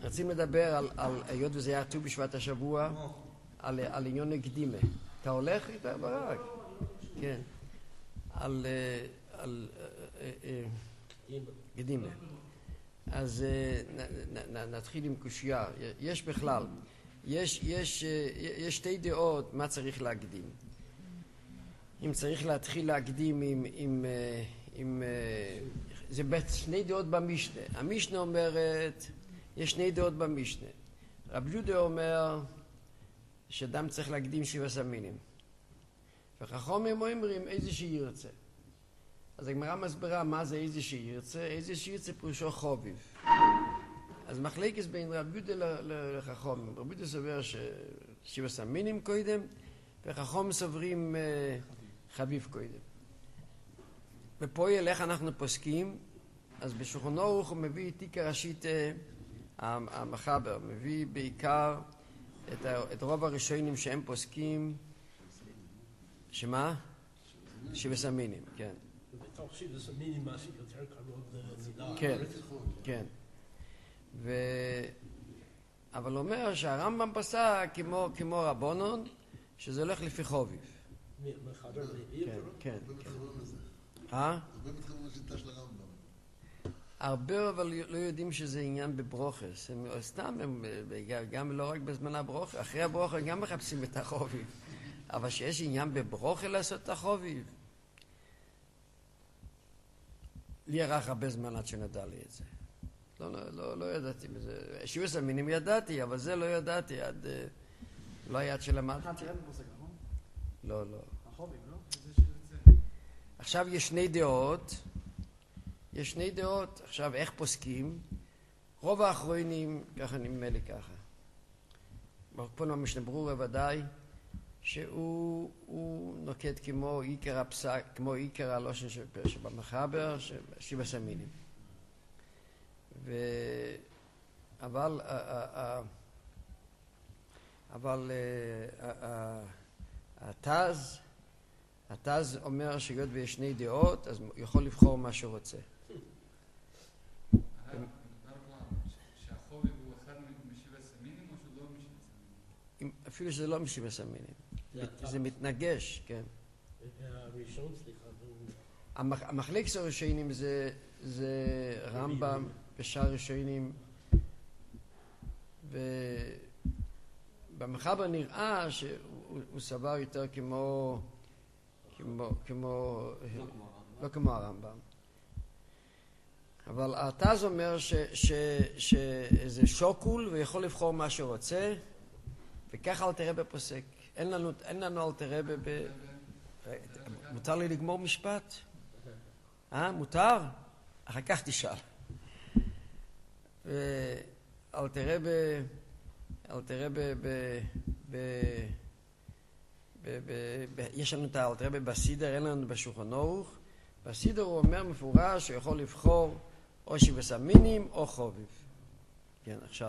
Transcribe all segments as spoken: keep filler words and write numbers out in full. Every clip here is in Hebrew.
רצינו לדבר על, על היות וזה היה ט"ו בשבט השבוע, על, על עניון הקדימה. אתה הולך איתה ברק? כן. על, על, קדימה. אז נתחיל עם קושייה. יש בכלל, יש, יש, יש שתי דעות מה צריך להקדים. אם צריך להתחיל להקדים עם, עם, עם, זה שני דעות במשנה. המשנה אומרת, יש שני דעות במשנה. רב יהודה אומר שאדם צריך להקדים שבעה מינים. וחכמים אומרים איזה שירצה. אז הגמרא מסבירה מה זה איזה שירצה. איזה שירצה פירושו חוביב. אז מחלקת בין רב יהודה לחכמים. רב יהודה סובר ששבעה מינים קודם, וחכמים סוברים חביב קודם. בפועל איך אנחנו פוסקים, אז בשולחן ערוך הוא מביא את עיקר השיטה, המחבר, מביא בעיקר את, ה, את רוב הראשונים שהם פוסקים, שמה? שבעה מינים, כן. בתוך שבעה מינים מה שיותר קרוב למילה. כן, כן. ו... אבל אומר שהרמב"ם פסק כמו, כמו רבונון, שזה הולך לפי חוביב. מחבר להביא? כן, כן. אה? הרבה מתחילים לשיטה של הרמב"ם. הרבה אבל לא יודעים שזה עניין בברוכס. הם סתם, הם, גם לא רק בזמן הברוכה, אחרי הברוכה גם מחפשים את החוביב. אבל שיש עניין בברוכה לעשות את החוביב. לי ירח הרבה זמן עד שנדע לי את זה. לא, לא, לא, לא ידעתי בזה. שבעה מינים ידעתי, אבל זה לא ידעתי עד... לא היה עד שלמדתי. אתה תראה בפוסק, נכון? לא, לא. החוביב, לא? עכשיו יש שני דעות. יש שני דעות. עכשיו, איך פוסקים? רוב האחרונים, ככה נדמה לי ככה. פה במשנה ברורה ודאי, שהוא הוא נוקט כמו עיקר הפסק, כמו עיקר הלושן שבמחבר, שבעה מינים. ו... אבל, אבל התז, התז אומר שהיות ויש שני דעות, אז הוא יכול לבחור מה שהוא רוצה. שהחוביב הוא אחד משבעה מינים או שלא משבעה מינים? אפילו שזה לא משבעה מינים. זה מתנגש, כן. הראשון, סליחה. המחלקת הראשונים זה רמב"ם ושאר ראשונים, ובמחבר נראה שהוא סבר יותר כמו, כמו, כמו, לא כמו הרמב"ם. אבל התז אומר שזה שוקול ויכול לבחור מה שרוצה, וככה אל תראה בפוסק. אין לנו, אין לנו אל תראה ב... מותר לי לגמור משפט? אה? מותר? אחר כך תשאל. אל תראה ב... אל תראה ב... ב... ב... יש לנו את האל תראה בסידר, אין לנו בשולחן ערוך. בסידר הוא אומר מפורש שהוא יכול לבחור או שבעה מינים או חוביב. כן, עכשיו.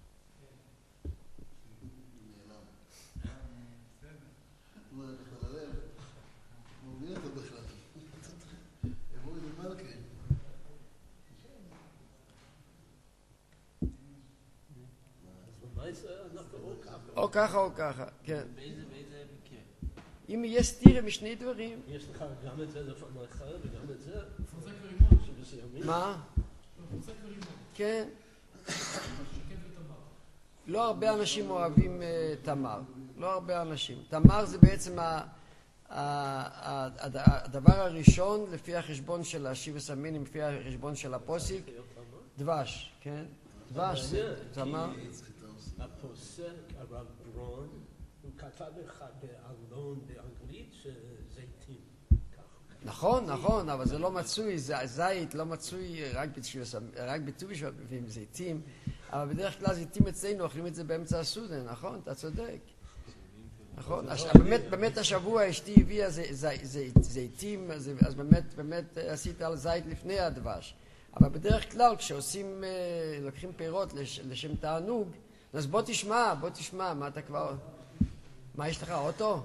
או ככה או ככה, כן. באיזה מקרה? אם יהיה סתירה משני דברים. יש לך גם את זה לפעמים אחר וגם את זה? פוסק ורימון. שבסיימים? מה? פוסק ורימון. כן. שקט ותמר. לא הרבה אנשים אוהבים uh, תמר. לא הרבה אנשים. תמר זה בעצם ה, ה, ה, ה, הדבר הראשון לפי החשבון של השבעה מינים, לפי החשבון של הפוסיק. דבש, כן? דבש זה תמר. הפוסק, הרב ברון, הוא כתב אחד באלון באנגלית שזיתים. נכון, נכון, אבל זה לא מצוי, זית לא מצוי רק בט"ו בשבט מביאים זיתים, אבל בדרך כלל זיתים אצלנו אוכלים את זה באמצע הסעודה, נכון? אתה צודק. נכון, באמת השבוע אשתי הביאה זיתים, אז באמת עשית על זית לפני הדבש. אבל בדרך כלל כשעושים, לוקחים פירות לשם תענוג, אז בוא תשמע, בוא תשמע, מה אתה כבר... מה יש לך, אוטו?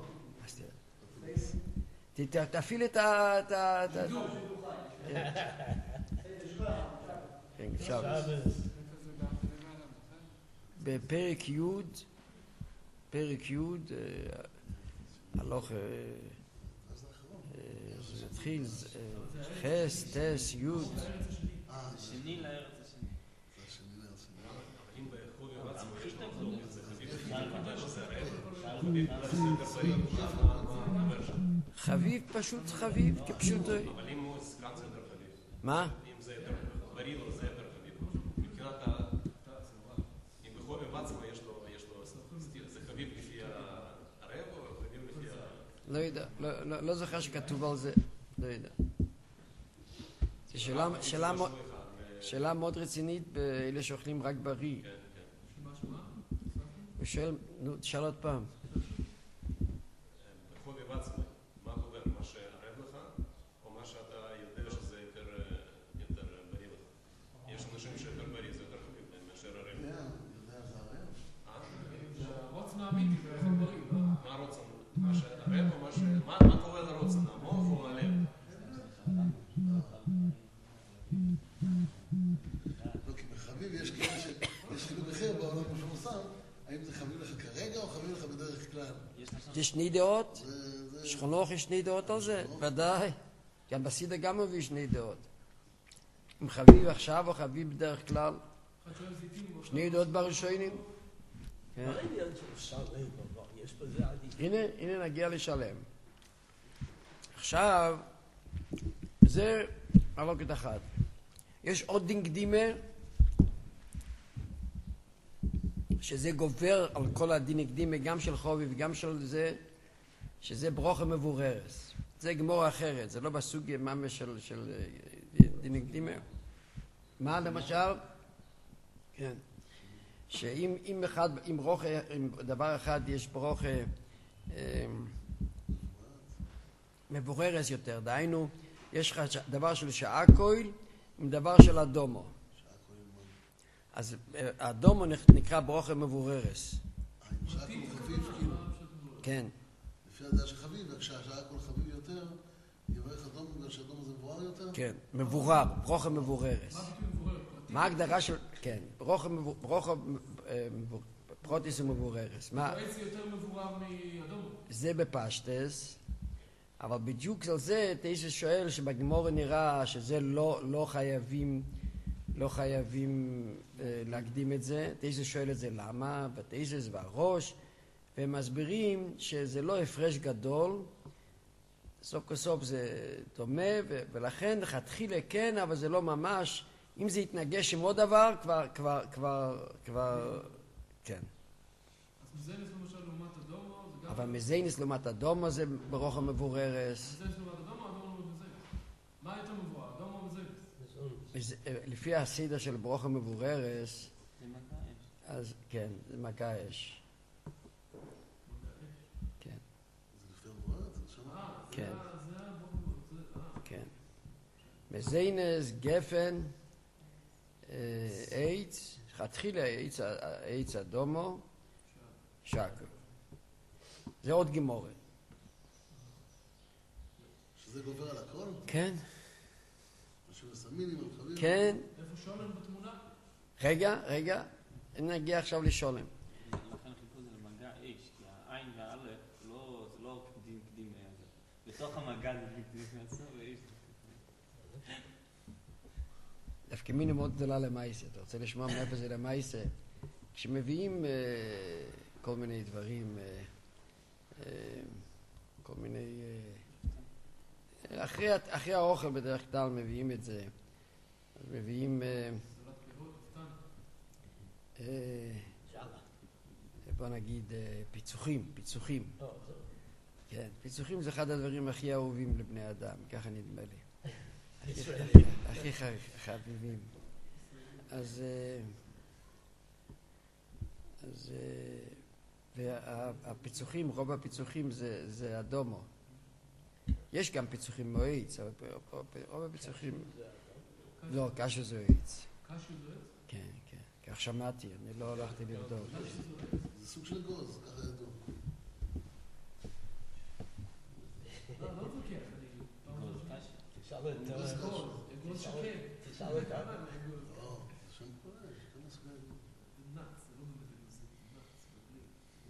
תפעיל את ה... כן, עכשיו. בפרק י', פרק י', הלוך, זה נתחיל, חס, טס, י'. שני לארץ השני. אם בחובי ועצמו יש לו חלוק, זה חביב פשוט חביב, כפשוטו. אבל אם הוא סגן זה יותר חביב. מה? אם זה יותר בריא לו, זה יותר חביב. מבחינת ה... אם בחובי ועצמו יש לו, זה חביב לפי הרב או חביב לפי ה... לא יודע, לא זוכר שכתוב על זה, לא יודע. זו שאלה מאוד רצינית באלה שאוכלים רק בריא. הוא שואל, נו, תשאל עוד פעם. בחובי ועצמו, מה גובר? מה שערב לך, או מה שאתה יודע שזה יותר בריא לך? יש אנשים שיותר בריא, זה יותר חביב להם מאשר ערב. יודע, יודע, זה הרב. הרוצן האמיתי, זה יכול בריא, לא? מה הרוצן? מה שהרב או מה ש... מה קורה לרוצן? המוח או הלב? לא, כי בחביב יש כאלה שיש חילוק אחר בעולם מפורסם, האם זה חביב לך כרגע או חביב לך בדרך כלל? יש שני דעות? זה- זה- שכונוך יש שני דעות על זה? ודאי. גם בסידה גם מביא שני דעות. אם חביב עכשיו או חביב בדרך כלל? אחד שואל זיתים, הוא שני דעות בראשונים? כן. מה העניין של שלם? יש בזה עדיף. הנה, הנה נגיע לשלם. עכשיו, זה מחלוקת אחת. יש עוד דין קדימה, שזה גובר על כל הדין קדימה, גם של חובי וגם של זה, שזה ברוכה מבוררס. זה גמור אחרת, זה לא בסוג ממש של, של דין קדימה. מה למשל? כן. שאם אם אחד, אם ברוכה, אם דבר אחד יש ברוכה אה, מבוררס יותר, דהיינו, יש לך דבר של שעה כהל עם דבר של אדומו. אז האדומו נקרא ברוכה מבוררס. שעה כל חביב, כאילו, כן. לפי הדעה של חביב, כשהשעה כל חביב יותר, יברך אדום בגלל שאדום זה מבואר יותר? כן, מבורר, ברוכה מבוררס. מה ביטוי מבורר? מה ההגדרה של, כן, ברוכה, ברוכה, פרוטיס ומבוררס. מה? העץ יותר מבורר מאדום. זה בפשטס, אבל בדיוק על זה תייסס שואל שבגמור נראה שזה לא, לא חייבים, לא חייבים אה, להקדים את זה. תייסס שואל את זה למה, בתייסס והראש, והם מסבירים שזה לא הפרש גדול, סוף כסוף זה דומה, ו- ולכן לכתחילה כן, אבל זה לא ממש. אם זה יתנגש עם עוד דבר, כבר, כבר, כבר, כבר, כן. אז מזיינס למשל לעומת אדומו, זה גם... אבל מזיינס לעומת אדומו זה ברוכה מבוררס. מזיינס לעומת אדומו, אדומו לעומת מזיינס. מה יותר מבורר, אדומו או מזיינס? לפי הסדר של ברוכה מבוררס, זה מכה אש. אז כן, זה מכה אש. כן, זה לפי המבואר? זה שם? אה, כן. זה הברור, זה... אה. כן. מזיינס, גפן, אה, עץ, חתחילה עץ, עץ אדומו, שקו. זה עוד גמורת. שזה גובר על הכל? כן, משהו מסמינים על חביב? כן. איפה שולם בתמונה? רגע, רגע, נגיע עכשיו לשולם. לכן חיפו זה למגע אש, כי העין והאלף לא, זה לא קדים קדים מהזה. בתוך המגע זה קדים מהסוף ואש. דווקא מיני מאוד גדולה למייסה. אתה רוצה לשמוע מאיפה זה למייסה? כשמביאים אה, כל מיני דברים, אה, אה, כל מיני... אה, אחרי, אחרי האוכל בדרך כלל מביאים את זה. אז מביאים... אה, סלט פירות, אופתן. אה, בוא נגיד אה, פיצוחים, פיצוחים. כן, פיצוחים זה אחד הדברים הכי אהובים לבני אדם, ככה נדמה לי. הכי חביבים. אז אז והפיצוחים, רוב הפיצוחים זה זה אדומו. יש גם פיצוחים מועץ, אבל רוב הפיצוחים לא, קשה זה עץ. קשו זה עץ? כן, כן. כך שמעתי, אני לא הלכתי לבדוק. זה סוג של אגוז, ככה ידעו. לא, לא מתווכח, אני... גוז קשה. אגוז קשה. אגוז שקט. תשאל את אבא. לא, זה שם כולל, יש כמה סוגים. זה נאץ, זה לא באמת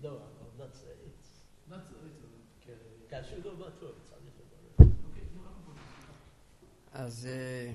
לא, אבל נצ העץ. נצ העץ. כן, כאשר לא נטוע, צריך לברר. אוקיי, נו, רק פה. אז, אה,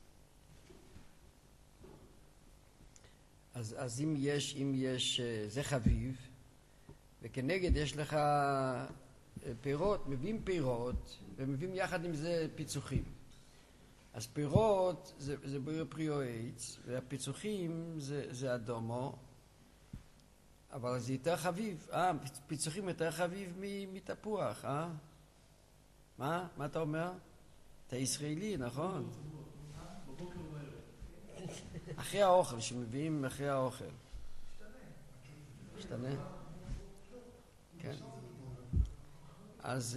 אז, אז אם יש, אם יש, אה, זה חביב, וכנגד יש לך אה, פירות, מביאים פירות, ומביאים יחד עם זה פיצוחים. אז פירות זה, זה פרי או עץ, והפיצוחים זה, זה אדומו, אבל זה יותר חביב. אה, פיצוחים יותר חביב מתפוח, אה? מה? מה אתה אומר? אתה ישראלי, נכון? בבוקר ובערב. אחרי האוכל, שמביאים אחרי האוכל. משתנה? כן. אז,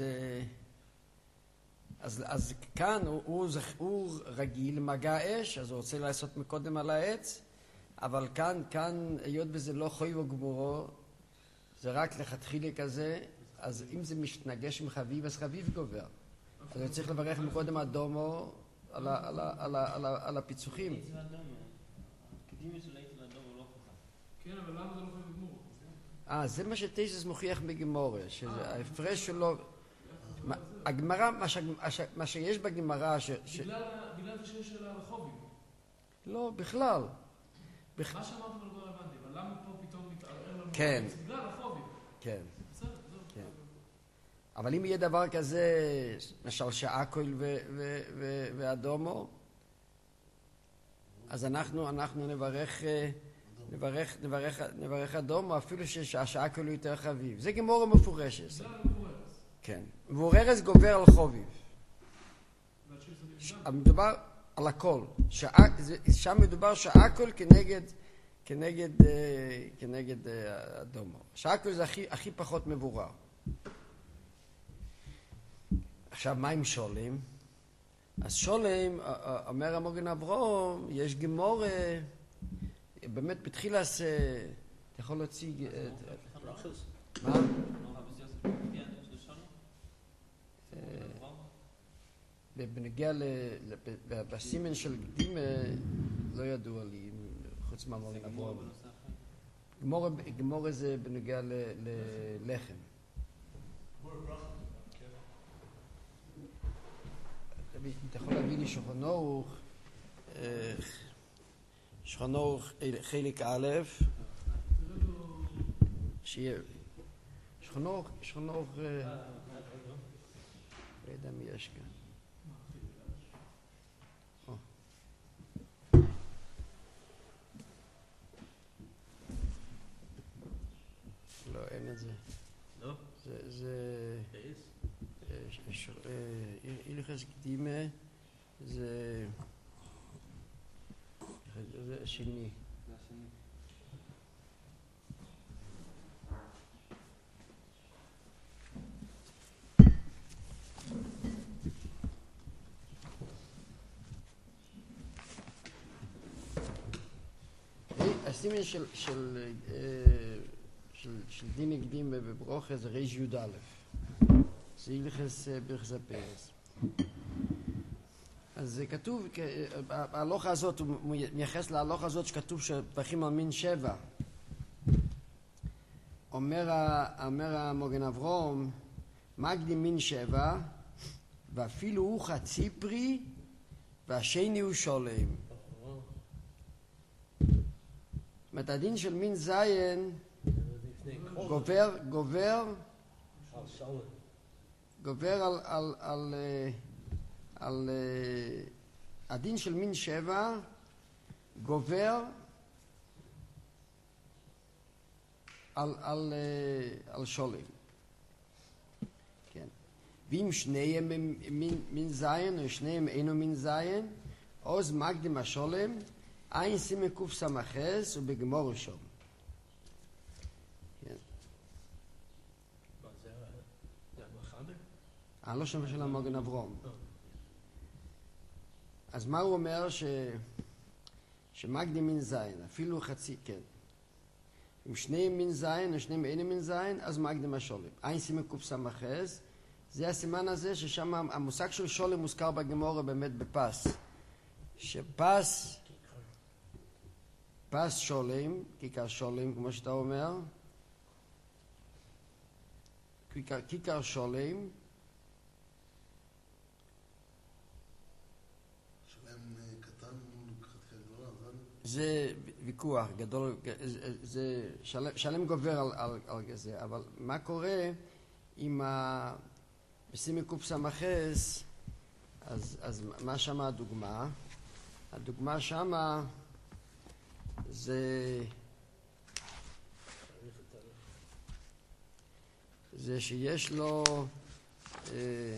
אז, אז כאן הוא, הוא, הוא רגיל למגע אש, אז הוא רוצה לעשות מקודם על העץ, אבל כאן, כאן, היות וזה לא חוי וגמורו, זה רק לכתחילה כזה, אז אם זה מתנגש עם חביב, אז חביב גובר. אז הוא צריך לברך מקודם אדומו על, ה, על, ה, על, ה, על, ה, על הפיצוחים. עץ ואדומו. הקדימה של עץ ואדומו לא חובה. כן, אבל למה זה לא חייב לגמור? אה, זה מה שטייסס מוכיח בגמורה, שההפרש שלו... הגמרא, מה שיש בגמרא... בגלל זה שיש של הרחובים. לא, בכלל. מה שאמרת אבל לא הבנתי, אבל למה פה פתאום מתערער לנו? כן. בגלל הרחובים. כן. בסדר, זהו. אבל אם יהיה דבר כזה, למשל שאקול ואדומו, אז אנחנו נברך... נברך, נברך, נברך אדומו, אפילו שהשאקול הוא יותר חביב. זה גמורה מפורשת. זה מבוררס. כן. מבוררס גובר על חוביב. מדובר על הכל. שם מדובר שאקול כנגד, כנגד, כנגד אדומו. שאקול זה הכי, הכי פחות מבורר. עכשיו, מה עם שולם? אז שולם, אומר המוגן אברום, יש גמורה, באמת בתחילה זה, אתה יכול להציג... מה? בנגיע בסימן של קדימה לא ידוע לי, חוץ מהמוגן אברום. גמורה זה בנגיע ללחם. אתה יכול להביא לי שולחן ערוך, שולחן ערוך חלק א', שיהיה שולחן ערוך, שולחן ערוך, לא יודע מי יש כאן. לא, אין את זה. לא? זה... הלכות קדימה זה זה השני. הסימן של של של דין קדימה בברוכה זה ריש י' א'. זה הלכס ברכס הפרס. אז זה כתוב, ההלוכה הזאת, הוא מייחס להלוכה הזאת שכתוב שפכים על מין שבע. אומר, אומר המוגן אברום, מגדי מין שבע, ואפילו הוא חצי פרי, והשני הוא שולם. זאת אומרת, הדין של מין זין גובר, גובר, גובר על, על, על, על, על הדין של מין שבע, גובר על, על, על שולם. כן. ואם שניהם מין, מין זין, או שניהם אינו מין זין, עוז מקדים השולם, אין סימן קוף סמכס ובגמור ראשון. אני לא שומע של המוגן אברום. אז מה הוא אומר? ש... שמקדים מין זין, אפילו חצי, כן. אם שניהם מין זין, או שניהם אין מין זין, אז מקדים השולם. אין סימן קוף סמכס, זה הסימן הזה ששם המושג של שולם מוזכר בגמורה באמת בפס. שפס, פס שולם, כיכר שולם, כמו שאתה אומר, כיכר, כיכר שולם, שלם קטן מול חתיכה גדולה, זה ויכוח גדול, זה שלם, שלם גובר על, על, על זה, אבל מה קורה עם ה... בסימי קוף סמכס, אז, אז מה שמה הדוגמה? הדוגמה שמה זה זה שיש לו אה,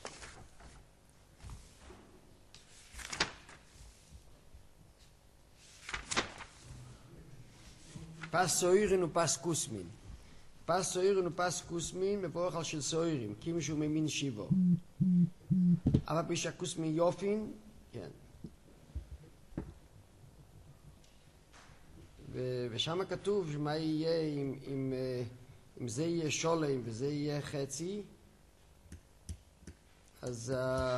פס סוירין ופס קוסמין. פס סוירין ופס קוסמין מבורך על של סוירים, כי מישהו ממין שיבו. אבל בישה קוסמין יופין, כן. ושם כתוב מה יהיה אם, אם, אם זה יהיה שולם וזה יהיה חצי, אז,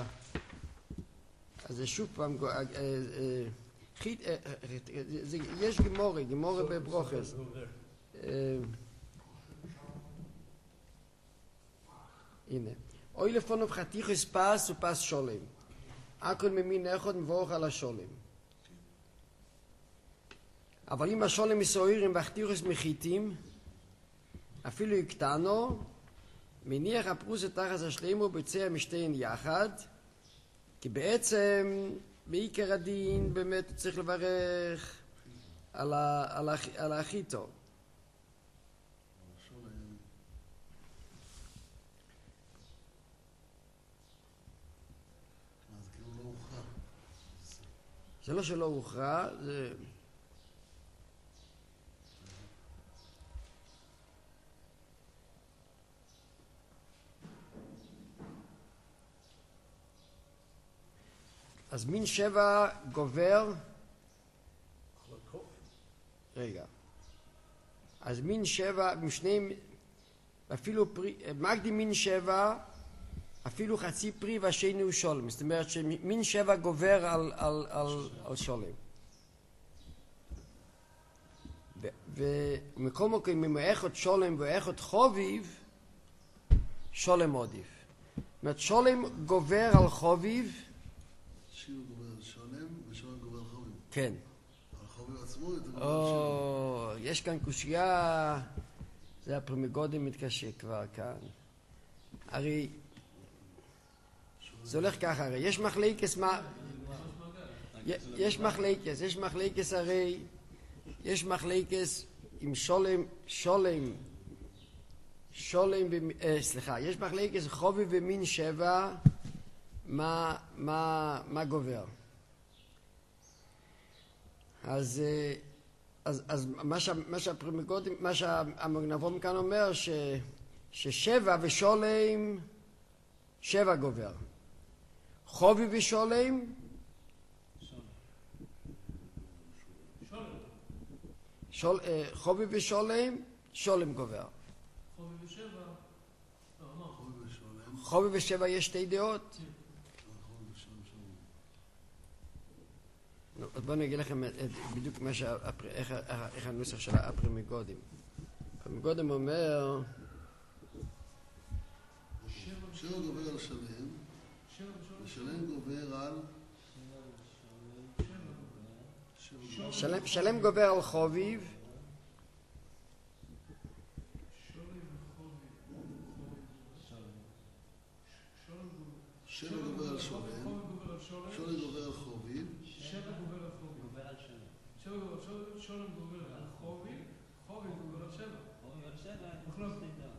אז זה שוב פעם, יש גמורה, גמורה בברוכס. הנה. אוי לפונו חתיכוס פס ופס שולם. הכל ממין אחד מבורך על השולם. אבל אם השולם מסוירים והחתיכוס מחיתים, אפילו יקטנו, מניח הפרוסה תחת השלימו ביצע משתיהן יחד, כי בעצם בעיקר הדין באמת צריך לברך על, ה, על, ה, על האחיתו. זה לא שלא הוכרע, זה... אז מין שבע גובר, רגע, אז מין שבע, משניהם, אפילו פרי, מקדים מין שבע, אפילו חצי פרי והשני הוא שולם, זאת אומרת שמין שבע גובר על, על, על, על שולם. ומכל מקום, אם הוא אחד שולם ואחד חוביב, שולם עודיף. זאת אומרת, שולם גובר על חוביב, שיר גובר על שולם ושולם גובר על חוביב. כן. על חוביב עצמו יותר גובר על או, יש כאן קושייה, זה הפרמיגודים מתקשה כבר כאן. הרי, זה הולך ככה, הרי יש מחלקס מה... יש מחלקס, יש מחלקס הרי, יש מחלקס עם שולם, שולם, שולם, אה, סליחה, יש מחלקס חוביב ומין שבע, מה, מה, מה גובר. אז, אז, אז מה, שה, מה שהפרימגודים, מה שהמגנבום כאן אומר, ש, ששבע ושולם, שבע גובר. חובי ושולם, שול, חובי ושולם, שולם גובר. חובי ושבע, לא, אמר. חוביב ושולם. חובי ושבע יש שתי דעות. חוביב ושולם שולם. אז בואו אני אגיד לכם בדיוק מה שה, איך, איך הנוסח של הפרימיגודים. הפרימיגודים אומר... שבע גובר על שלם, ושלם גובר על... שלם, שלם גובר על חוביב, שבע גובר על שולם, שולם גובר על חוביב, שבע גובר על חובי. גובר על שולם. שבע גובר על שולם, שולם גובר על חובי, חובי גובר על שבע. חובי על שבע, מחלוקת. שתי דעות.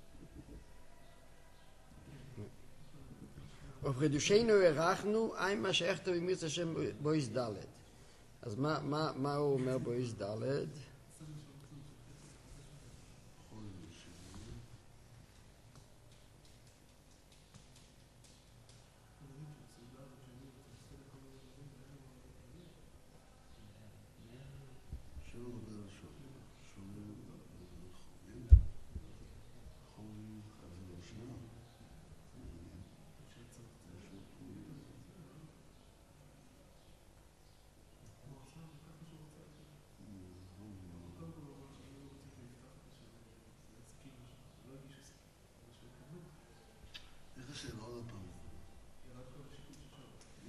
ובחידושנו הערכנו, אין מה שאכתוב עם מירצה שם בויס ד'. אז מה, מה, מה הוא אומר בויס ד'? שבע גובר על שולם, שולם גובר על חוביב, חוביב חזר על שולם.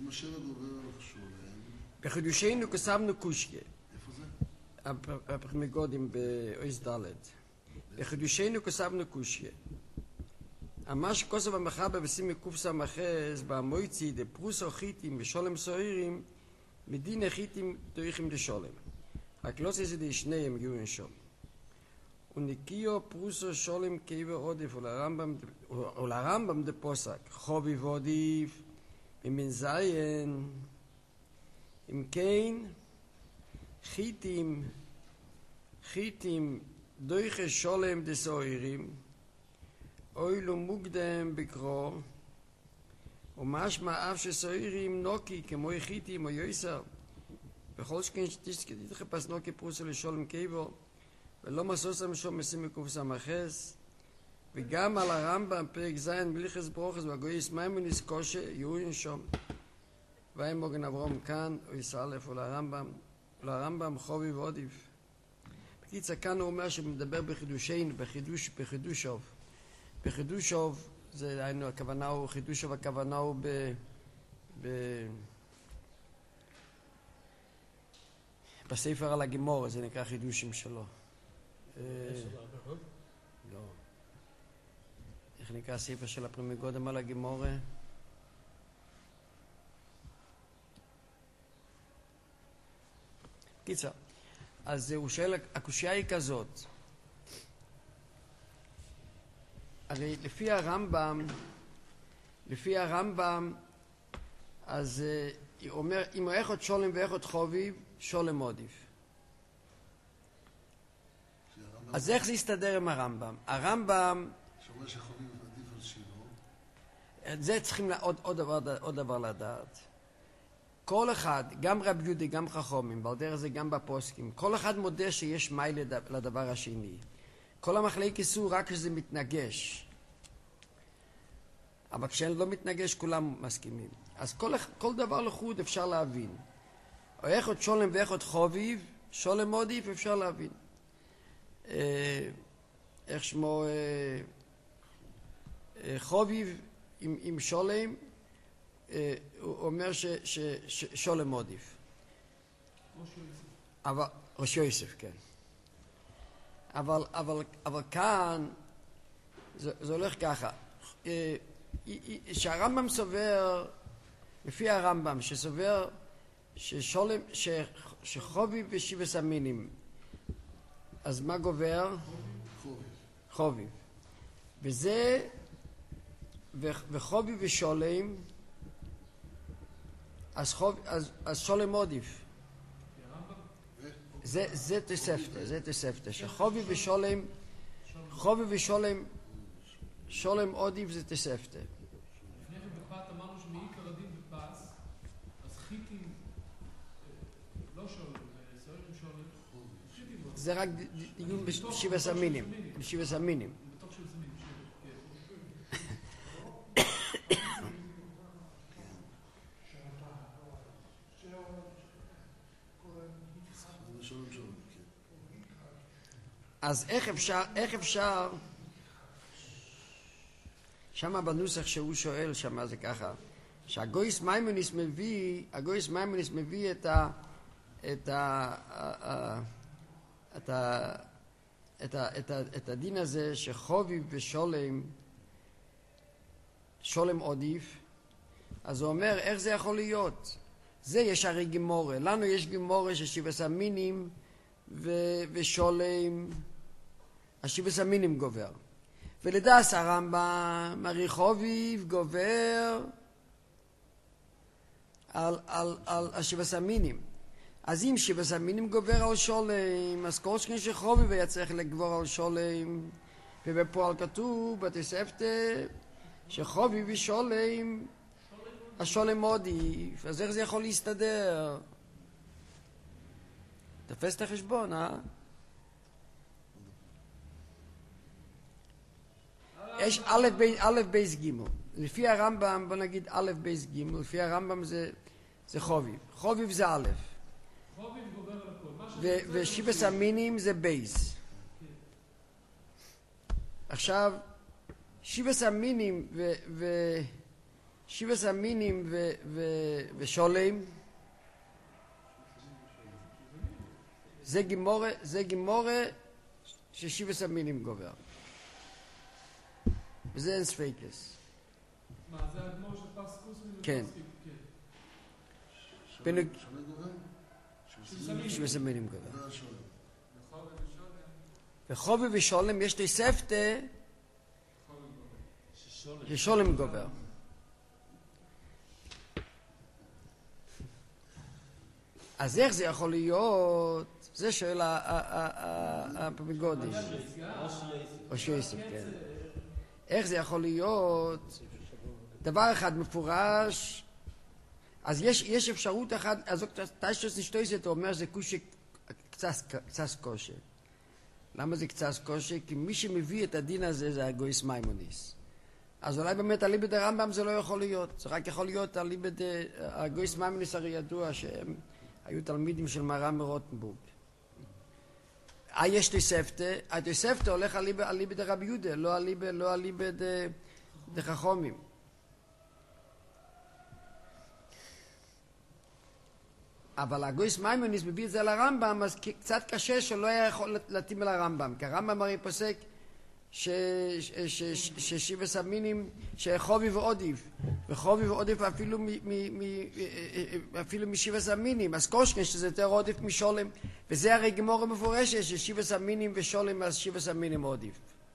שבע גובר על שולם. בחידושנו כסבנו קושיה. איפה זה? הפרמיגודים באויס ד'. בחידושנו כסבנו קושיה. ממש כוסף המחבר בסימי קופס המחס במויצי דפרוסו חיתים ושולם סוהירים מדין חיתים דויכים דשולם. רק לא זה די שניהם יהיו שום. ונקיו פרוסו שולם כאיבר עודף ולרמב"ם ולרמב"ם דפוסק חוביב עודף ממין זיין אם כן חיתים חיתים דויכי שולם דסוהירים אוי לא מוקדם בקרו ומשמע אף שסוהירים נוקי כמו חיתים או יויסר בכל שכן תתחפש נוקי פרוסו לשולם כאיבר ולא מסוסם שום משים מקופס המחס וגם על הרמב"ם פרק זין בליחס ברוכס והגויס מיימוניס קושה יהיו שום ואין מוגן אברום כאן או יסלף ולרמב"ם ולרמב"ם חובי ועודיף. בקיצר כאן הוא אומר שמדבר בחידושין בחידוש בחידושוב בחידושוב זה היינו הכוונה הוא חידושוב הכוונה הוא ב, ב בספר על הגימור זה נקרא חידושים שלו. לא. איך נקרא הספר של הפרמיגודם על הגימורה? קיצר, אז הוא שואל, הקושיה היא כזאת. הרי לפי הרמב"ם, לפי הרמב"ם, אז הוא אומר, אם הוא איכות שולם ואיכות חוביב, שולם עודיף. אז איך זה יסתדר עם הרמב"ם? הרמב"ם... שאומר שחוביב עדיף על שירו. זה צריכים עוד, עוד, דבר, עוד דבר לדעת. כל אחד, גם רב יהודי, גם חכמים, ועל דרך זה גם בפוסקים, כל אחד מודה שיש מי לדבר השני. כל המחלקת איסור רק כשזה מתנגש. אבל כשאין לא מתנגש, כולם מסכימים. אז כל, כל דבר לחוד אפשר להבין. או איך עוד שולם ואיך עוד חוביב, שולם עודיף אפשר להבין. איך שמו חוביב עם, עם שולם, הוא אומר ש, ש, ש, שולם עודיף. אבל, ראש יוסף, כן. אבל, אבל, אבל כאן זה, זה הולך ככה. שהרמב"ם סובר, לפי הרמב"ם, שסובר ששולם, ש, שחוביב ושבס המינים, אז מה גובר? חוביב. חוביב. וזה, ו, וחוביב ושולם, אז, חוב, אז, אז שולם עודיף. זה, זה תוספתא, זה תוספתא. שחוביב ושולם, חוביב ושולם, שולם עודיף זה תוספתא. לפני כן בפת אמרנו שמעיקר הדין בפס, אז חיתים, לא שולם, סוהרים שולם, חיתים לא. זה רק דיון בשבס המינים, בשבס המינים. בתוך שבס המינים, שולם שולם, כן. אז איך אפשר, איך אפשר, שמה בנוסח שהוא שואל, שמה זה ככה, שהגויס מיימוניס מביא, הגויס מיימוניס מביא את ה, את ה, את ה, את ה, את ה, את הדין הזה שחוביב ושולם, שולם עודיף, אז הוא אומר, איך זה יכול להיות? זה יש הרי גימורה, לנו יש גימורה ששבס המינים ו- ושולם, השבס המינים גובר. ולדעס הרמב"ם, הרי חוביב גובר על, על, על השבס המינים. אז אם שבס המינים גובר על שולם, אז כל שכן שחוביב היה צריך לגבור על שולם, ובפועל כתוב בתוספתא שחוביב ושולם, השולם עודיף, אז איך זה יכול להסתדר? תפס את החשבון, אה? יש א' בייס, א' בייס גימל. לפי הרמב"ם, בוא נגיד א' בייס גימל, לפי הרמב"ם זה, זה חוביב. חוביב זה א'. חוביב גובר על הכל. ו- ושבס המינים זה בייס. עכשיו, שבס המינים ו... ו- שיבס המינים ו- ו- ושולם, זה גימורה, זה גימורה ששיבס המינים גובר. וזה אין ספקס. מה, זה הגמור של פסקוס? כן. שונה בנג... שונה גובר? שיבס המינים גובר. זה השונה. וחובי ושולם, וחובי ושולם יש תוספתא חובי גובר. ששולם גובר. אז איך זה יכול להיות? זה שואל הפמיגודים. או שיוסף, כן. איך זה יכול להיות? דבר אחד מפורש, אז יש, יש אפשרות אחת, אז תשתוס נשתויסת אומר זה קושי קצת קושי. למה זה קצת קושי? כי מי שמביא את הדין הזה זה הגויס מיימוניס. אז אולי באמת אליבא דרמב"ם זה לא יכול להיות. זה רק יכול להיות אליבא הגויס מיימוניס הרי ידוע שהם היו תלמידים של מרן מרוטנבורג. אה, יש תוספתא, התוספתא הולך אליבא דרבי יהודה, לא אליבא לא אליבא דחכמים. אבל הגויס מיימוניס מביא את זה לרמב"ם, אז קצת קשה שלא היה יכול להתאים לרמב"ם, כי הרמב"ם הרי פוסק ששיבס המינים, שחובי ועודיף, וחובי ועודיף אפילו אפילו משיבס המינים, אז קושקן שזה יותר עודיף משולם, וזה הרי גמורה מפורשת ששיבס המינים ושולם אז שיבס המינים עודיף.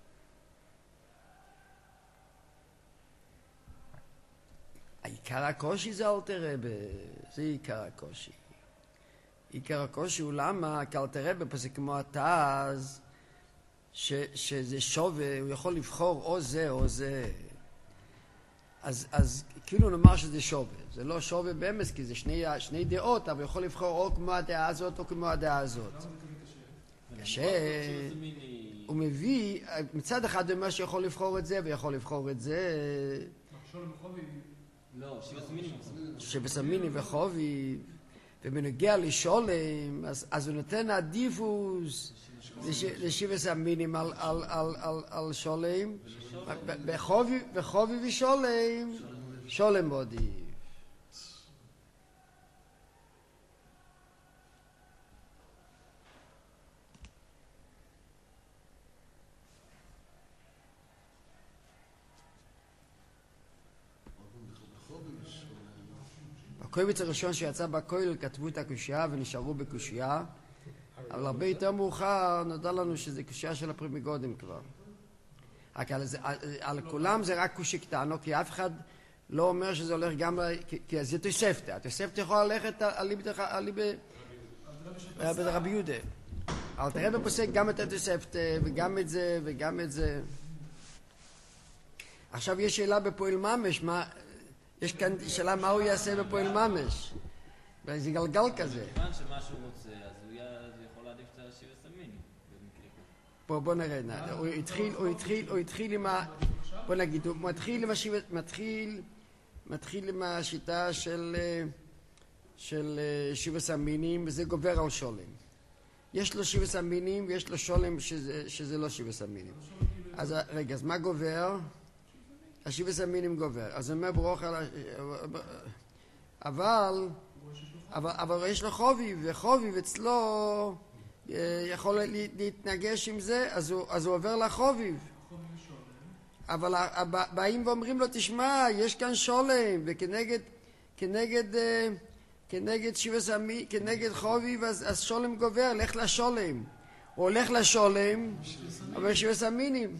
העיקר הקושי זה אלתר רבי, זה עיקר הקושי. עיקר הקושי הוא למה, כי אלתר רבי פוסק כמו התז, ש, שזה שווה, הוא יכול לבחור או זה או זה. אז, אז כאילו נאמר שזה שווה. זה לא שווה באמס, כי זה שני, שני דעות, אבל הוא יכול לבחור או כמו הדעה הזאת או כמו הדעה הזאת. קשה. הוא מביא, מצד אחד הוא אומר שיכול לבחור את זה ויכול לבחור את זה. שולם וחובי. לא, שיבס מינים. שיבס המינים וחובי. ובנוגע לשולם, אז, אז הוא נותן עדיפוס לשיבס המינים על, על, על, על, על שולם, בחובי, בחובי ושולם, שולם עדיף. בקויבץ הראשון שיצא בכולל כתבו את הקושייה ונשארו בקושייה, אבל הרבה יותר מאוחר נודע לנו שזה קושייה של הפרימיגודים כבר. רק על, זה, על, על כולם זה רק קושי קטנו, כי אף אחד לא אומר שזה הולך גם, כי, כי זה תוספתא. התוספתא יכול ללכת על רבי יהודה. אבל תראה בפוסק גם את התוספתא וגם את זה וגם את זה. עכשיו יש שאלה בפועל ממש, מה... יש כאן שאלה מה הוא יעשה בפועל ממש. זה גלגל כזה. כיוון שמה שהוא רוצה, אז הוא יכול להעדיף את השיבס המינים. פה בוא נראה, הוא התחיל, הוא התחיל, הוא התחיל עם ה... בוא נגיד, הוא מתחיל עם השיבס, מתחיל, מתחיל עם השיטה של, של שיבס המינים, וזה גובר על שולם. יש לו שיבס המינים ויש לו שולם שזה, שזה לא שיבס המינים. אז רגע, אז מה גובר? השיבס המינים גובר. אז אומר ברוך על... אבל... אבל, אבל יש לו חוביב, וחוביב אצלו יכול להתנגש עם זה, אז הוא, אז הוא עובר לחוביב. אבל באים ואומרים לו, תשמע, יש כאן שולם, וכנגד כנגד, כנגד שיבס המינים, כנגד חוביב, אז, אז שולם גובר, לך לשולם. הוא הולך לשולם, אבל שיבס המינים.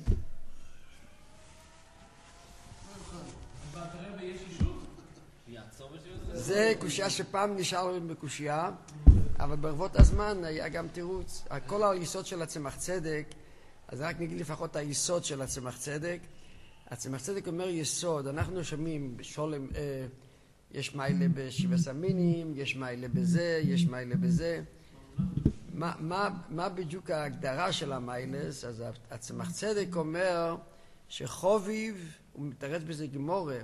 זה קושייה שפעם נשאר בקושייה, אבל ברבות הזמן היה גם תירוץ. כל היסוד של הצמח צדק, אז רק נגיד לפחות היסוד של הצמח צדק. הצמח צדק אומר יסוד, אנחנו שומעים בשולם, אה, יש מיילה בשיבס המינים, יש מיילה בזה, יש מיילה בזה. מה, מה, מה בדיוק ההגדרה של המיילס? אז הצמח צדק אומר שחוביב, הוא מתרץ בזה גמורה,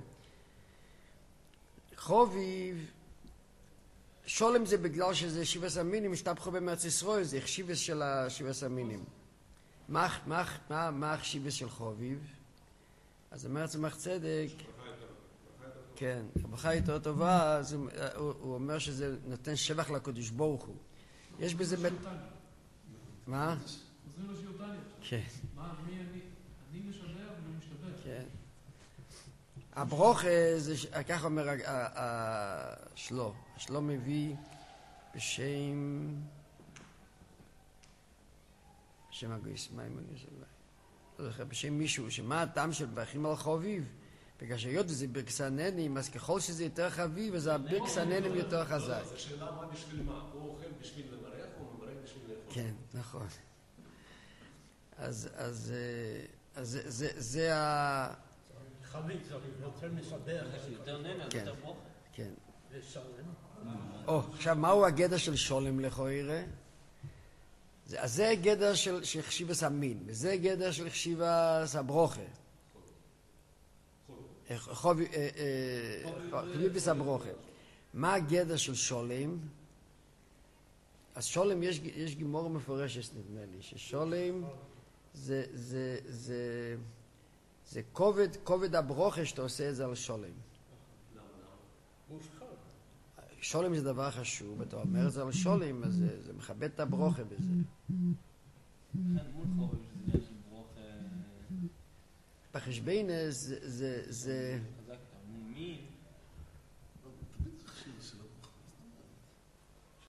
חוביב, שולם זה בגלל שזה שיבס המינים, השתבחו במרץ ישראל, זה החשיבס של השיבס המינים. מה, מה, מה, מה החשיבס של חוביב? אז אומר צמח צדק, כן, הברכה יותר טובה, אז הוא, הוא, הוא אומר שזה נותן שבח לקדוש ברוך הוא. יש בזה... ב... מה? חוזרים לשיעור תניא. כן. מה, מי אני? אני משבח ולא משתבח. כן. הברוכה זה, כך אומר השלו. השלו מביא בשם... בשם הגויס, מה עם הגויס? לא זוכר, בשם מישהו, שמה הטעם של מברכים על חביב? בגלל שהיות וזה ברקסננים, אז ככל שזה יותר חביב, אז הברקסננים יותר חזק. זו שאלה מה בשביל מה? הוא אוכל בשביל לברך או מברך בשביל לאכול? כן, נכון. אז, אז, אז זה, זה ה... חביב צריך יותר משבח. יותר נהנה, כן. יותר ברוכה. כן. ושלם. או, עכשיו, מהו הגדר של שולם לכוירא? אז זה גדר של, של חשיבס המין, וזה גדר של חשיבס הברוכה. חשיבס הברוכה. מה הגדר של שולם? אז שולם, יש, יש גימור מפורשת, נדמה לי, ששולם זה, זה, זה, זה כובד, כובד הברוכה שאתה עושה את זה על שולם. מושחר. שולם זה דבר חשוב, אתה אומר את זה על שולם, אז זה, זה מכבד את הברוכה בזה. לכן מול חורף, שזה עניין של ברוכה... בחשבנס זה, זה, זה,